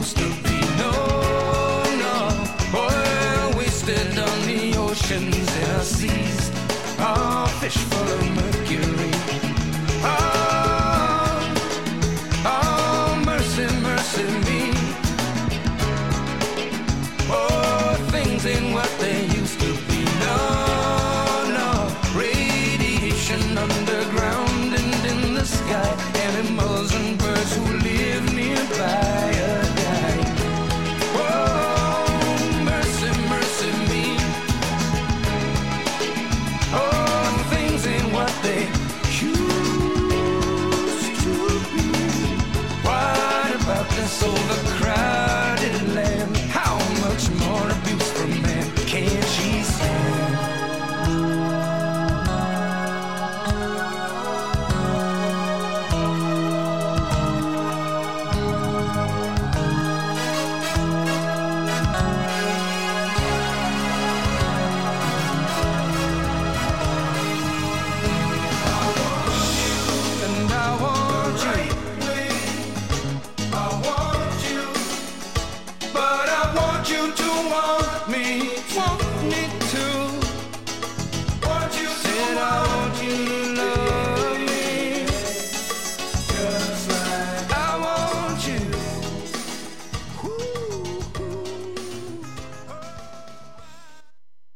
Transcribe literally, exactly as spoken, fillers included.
used to be. No, no, oil wasted on the oceans and our seas. Oh, fish full of mercury. Oh, oh, mercy, mercy me. Oh, things ain't what they used to be. No, no, radiation underground and in the sky. Animals and birds who live nearby are dying. Oh, mercy, mercy me. Oh, things ain't what they used to be. What about this overcrowded land? How much more abuse from man can she stand? And I want you, I want you, but I want you to want me, want me